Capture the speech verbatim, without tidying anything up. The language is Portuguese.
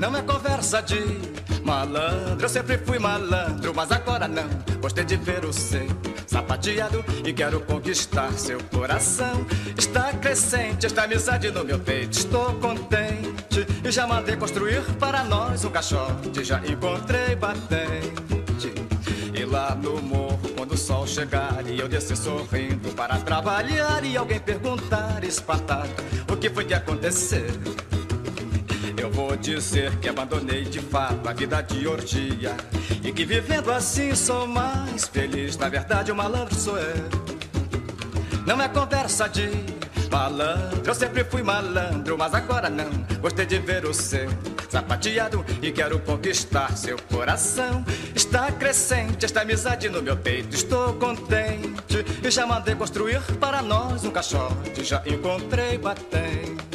Não é conversa de malandro, eu sempre fui malandro, mas agora não. Gostei de ver o seu sapateado e quero conquistar seu coração. Está crescente esta amizade no meu peito, estou contente e já mandei construir para nós um caixote. Já encontrei batente e lá no morro, quando o sol chegar e eu descer sorrindo para trabalhar e alguém perguntar espantado o que foi que aconteceu, eu vou dizer que abandonei de fato a vida de orgia e que vivendo assim sou mais feliz. Na verdade o malandro sou eu. Não é conversa de malandro, eu sempre fui malandro, mas agora não. Gostei de ver o seu sapateado e quero conquistar seu coração. Está crescente esta amizade no meu peito, estou contente e já mandei construir para nós um caixote. Já encontrei batente